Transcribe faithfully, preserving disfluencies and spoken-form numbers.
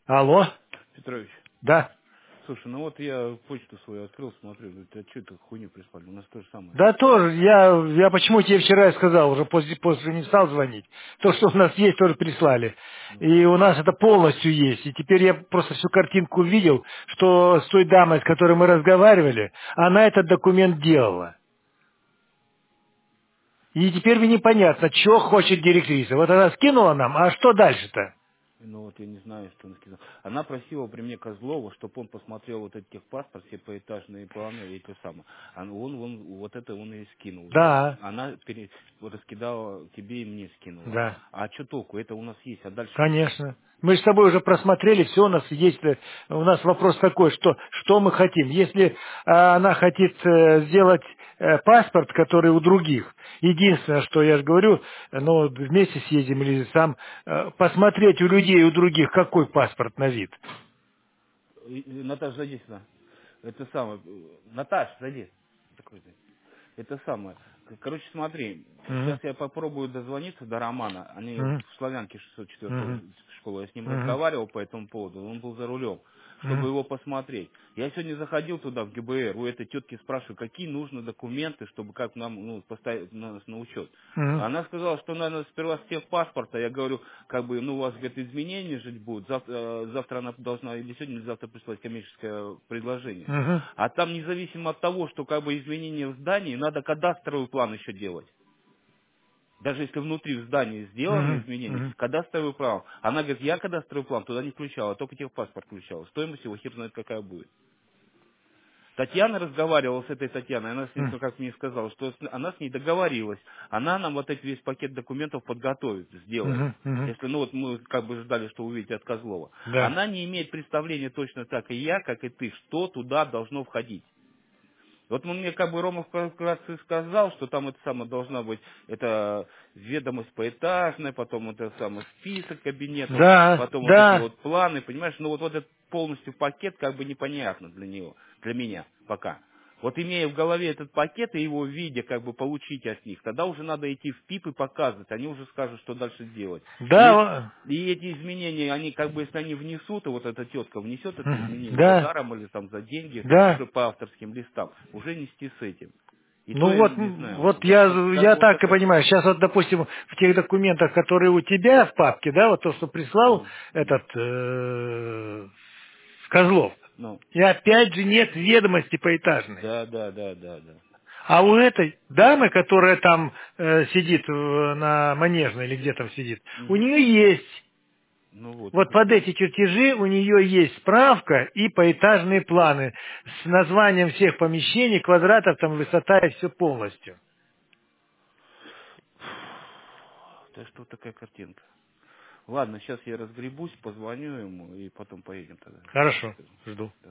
Алло? Петрович, Да. слушай, ну вот я почту свою открыл, смотрю, говорит, а что это хуйню прислали? У нас то же самое. Да тоже, я, я почему тебе вчера и сказал, уже после, после не стал звонить. То, что у нас есть, тоже прислали. Ну, И у нас это полностью есть. И теперь я просто всю картинку видел, что с той дамой, с которой мы разговаривали, она этот документ делала. И теперь мне непонятно, что хочет директриса. Вот она скинула нам, а что дальше-то? ну вот я не знаю, что она сказала. Она просила при мне Козлова, чтобы он посмотрел вот эти техпаспорт, все поэтажные планы и то самое. А он, он, вот это он и скинул. Да, Она пере, раскидала тебе и мне скинула. да. А что толку? Это у нас есть, а дальше-то что? Конечно. Мы же с тобой уже просмотрели, все у нас есть. э, У нас вопрос такой, что, что мы хотим. Если э, она хочет э, сделать э, паспорт, который у других, единственное, что я же говорю, э, ну, вместе съездим или сам, э, посмотреть у людей, у других, какой паспорт на вид. И- и, Наташа, зайди сюда. Это самое. э, Наташ, зайди. Такой ты. Это самое. К- Короче, смотри, сейчас Мгм. я попробую дозвониться до Романа. Они в Мгм. Славянке шестьсот четвёртая Мгм. школа. Я с ним Мгм. разговаривал по этому поводу. Он был за рулем, чтобы Мгм. его посмотреть. Я сегодня заходил туда, в ГБР, у этой тетки спрашиваю, какие нужны документы, чтобы как нам ну, поставить нас на учет. Мгм. Она сказала, что надо сперва с техпаспорта. Я говорю, как бы, ну, у вас, говорит, изменения жить будут. Завтра, э, завтра она должна, или сегодня, или завтра прислать коммерческое предложение. Мгм. А там, независимо от того, что как бы изменения в здании, надо кадастровый план еще делать. Даже если внутри в здании сделаны Мгм. изменения, Мгм. кадастровый план. Она говорит, я кадастровый план туда не включала, только техпаспорт включала. Стоимость его хер знает какая будет. Татьяна разговаривала с этой Татьяной, она с ней, Мгм. ну, как мне сказала, что с- она с ней договорилась. Она нам вот этот весь пакет документов подготовит, сделает. Мгм. Мгм. Если, ну вот мы как бы ждали, что увидите от Козлова. Да. Она не имеет представления точно так и я, как и ты, что туда должно входить. Вот он мне как бы Ромов как раз и сказал, что там это самое должна быть, это ведомость поэтажная, потом это самый список кабинетов, Да. потом вот эти Да. вот планы, понимаешь, ну вот, вот этот полностью пакет как бы непонятно для него, для меня пока. Вот имея в голове этот пакет и его видя, как бы получить от них, тогда уже надо идти в ПИП и показывать, они уже скажут, что дальше делать. И, Да. и эти изменения, они как бы, если они внесут, и вот эта тетка внесет это Мгм. изменение за Да. даром или там за деньги, Да. уже по авторским листам, уже нести с этим. И то Ну я вот, не м, знаю, вот вот, я, вот как я бы вот так и такая. понимаю. Сейчас вот, допустим, в тех документах, которые у тебя в папке, да, вот то, что прислал Мгм, мгм. этот э, Козлов, Ну, и опять же нет ведомости поэтажной. да, да, да, да, да. А у этой дамы, которая там э, сидит э, на Манежной или где там сидит, у Мгм. нее есть. Ну вот, Вот видишь, под эти чертежи у нее есть справка и поэтажные планы с названием всех помещений, квадратов, там высота и все полностью. да что такая картинка. Ладно, сейчас я разгребусь, позвоню ему и потом поедем тогда. Хорошо, жду.